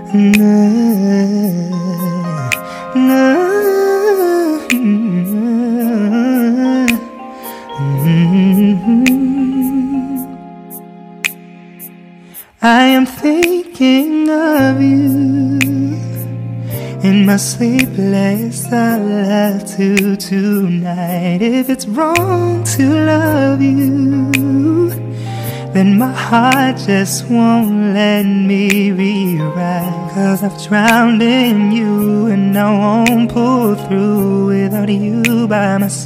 I am thinking of you in my sleepless solitude tonight. If it's wrong to love you, then my heart just won't let me rewrite. 'Cause I've drowned in you and I won't pull through without you by my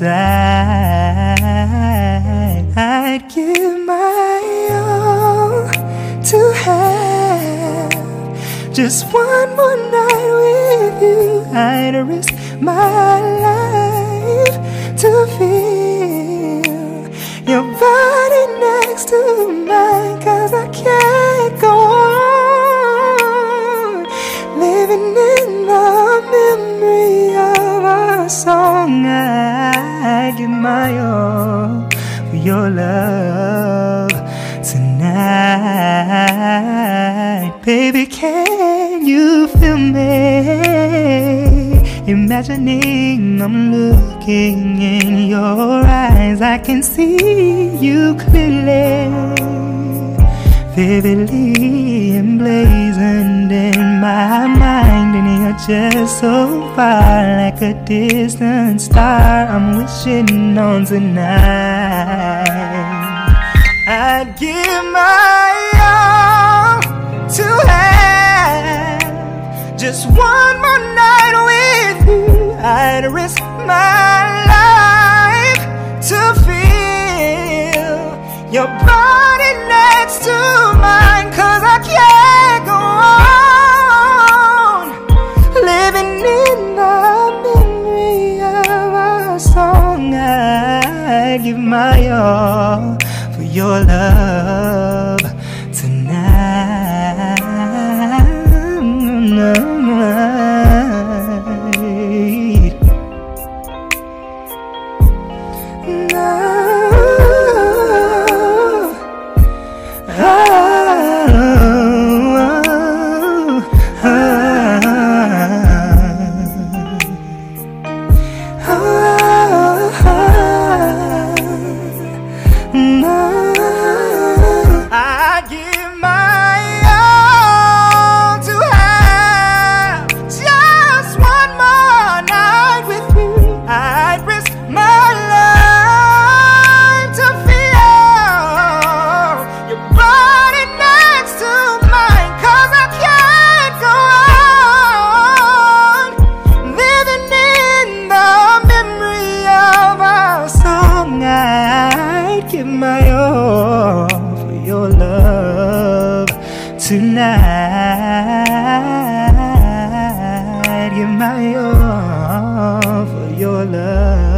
side. I'd give my all to have just one more night with you. I'd risk my life to feel your body next to mine. 'Cause I can't go on living in the memory of our song. I give my all for your love tonight. Baby, can you feel me? Imagining I'm looking in your eyes, I can see you clearly, vividly emblazoned in my mind. And you're just so far, like a distant star I'm wishing on tonight. I'd give my all to have just one more night with you. I'd risk my life to feel your body next to mine. 'Cause I can't go on living in the memory of our song. I give my all for your love tonight. Give my all for your love tonight. Give my all for your love.